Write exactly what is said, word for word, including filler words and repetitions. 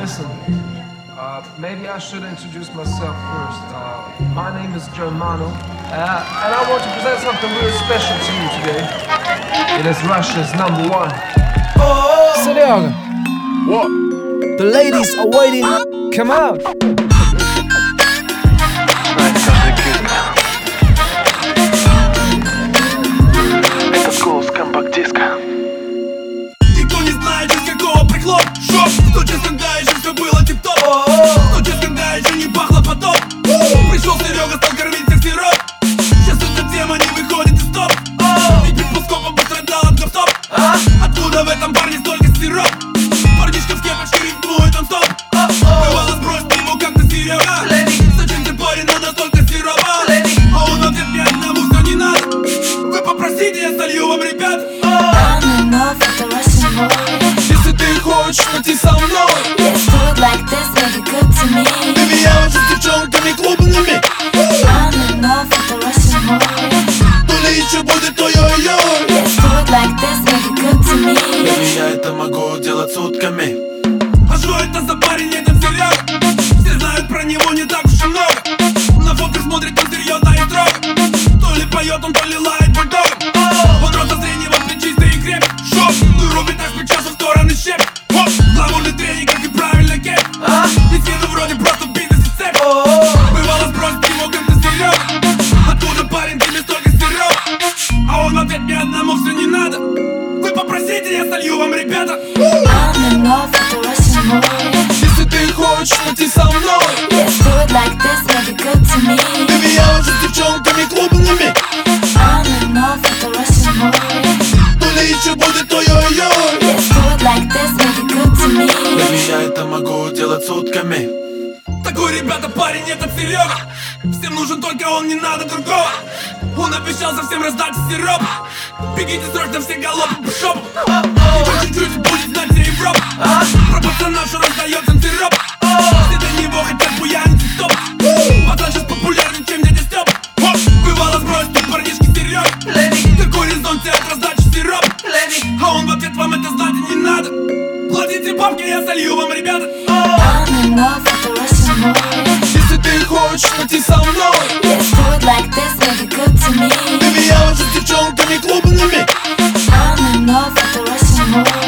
Listen, uh, maybe I should introduce myself first. Uh, my name is Germano, uh, and I want to present something real special to you today. It is Russia's number one. Oh, Serega, What? the ladies are waiting. Come out. Это голос компакт-диска. Никто не знает, из какого приклад шок. Сто час, когда еще все было тип-топ. Сто час, когда еще не пахло потоп. Пришел Серега, стал кормить всех сироп. Сейчас эта тема не выходит из топ. Ведь предпоскопом пострадал от гоп-топ. Откуда в этом парне столько сироп? Парнишка в кепочке рифмует он стоп. Бывало, сбрось ты его как-то, Серега. Зачем ты парень, надо столько сиропа? А он в ответ мне одному все не надо. Вы попросите, я солью вам, ребят. Если ты хочешь пойти со мной, Let's do it like this, make it good to me. baby, я уже с девчонками клубными. I'm in love with the Russian boy. То ли еще будет ой-ой-ой. Let's do it like this, make it good to me. Baby, я это могу делать сутками. А что это за парень, этот Серега? Все знают про него не так уж и много. На фото смотрит он серьезно и строго. То ли поет он, то ли лает бульдогом. Он роста среднего, плечистый и крепкий. Шок, ну рубит так с плеча со стороны щеп. Гламурный тренинг, как и правильно кеп. И с виду вроде просто бизнес и цепь. Бывало, сбросить его как-то, Серега. Откуда парень, тебе столько сироп? А он в ответ мне одному все не надо. Вы попросите, я солью вам, ребята. I'm in love with the Russian boy. Если ты хочешь пойти со мной, Let's do it like this, make it good to me. baby, я уже с девчонками клубными. I'm in love with the Russian boy. То ли еще будет ой-ой-ой. Let's do it like this, make it good to me. Baby, я это могу делать сутками. Такой, ребята, парень, этот Серега. Всем нужен только он, не надо другого. Он обещал совсем раздать сироп. Бегите срочно все галопом по шопу. Его чуть-чуть будет знать вся Европа. Про пацана, что раздает им сироп. Все до него хотят буянить и стоп. Пацан сейчас популярнее, чем дядя Степ. Бывало, сбрось ты парнишки Серег. Какой резон тебе от раздачи сироп? А он в ответ, вам это знать и не надо. Платите бабки, я солью вам, ребята. I'm in love with the Russian boy. Если ты хочешь пойти со мной, Let's do it like this, make it good to me. baby, я уже с девчонками клубными. I'm in love with the Russian boy.